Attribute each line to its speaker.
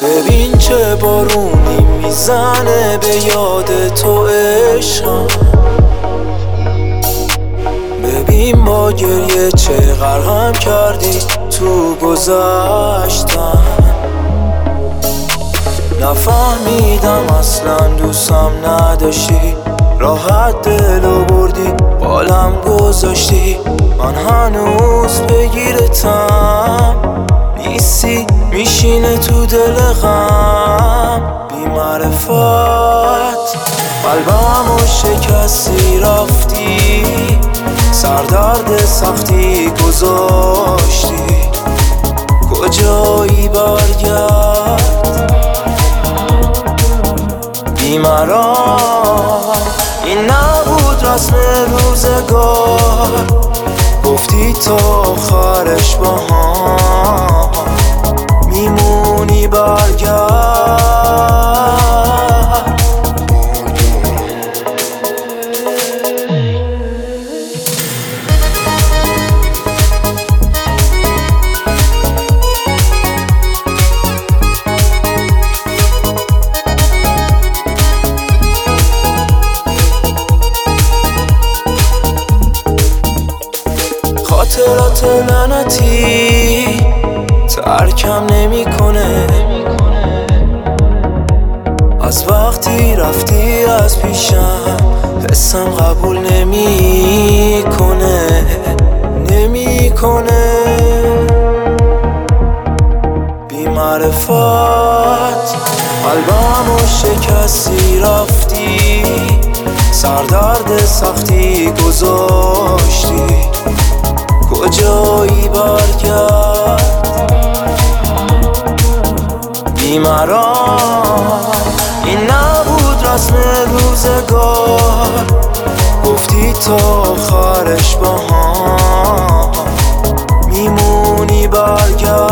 Speaker 1: ببین چه بارونی میزنه به یاد تو عشقم. ببین با گریه چه غرقم کردی تو گذشتم. نفهمیدم اصلا دوستم نداشتی، راحت دلو بردی بالم گذاشتی. من هنوز بگیرتم نیستی، میشینه تو دل غم بی معرفت. قلبمو شکستی رفتی، سردرد سختی گذاشتی. کجایی برگرد بیمران، این نبود رسم روزگار. گفتی تا آخرش با هم میمونی برگرد. خاطرات لعنتی ترکم نمیکنه، از وقتی رفتی از پیشم حسم قبول نمیکنه. بی معرفت قلبمو شکستی رفتی، سردرد سختی گذاشتی. کجایی برگرد بیمران، این نبود رسم روزگار. گفتی تا آخرش با هم میمونی برگرد.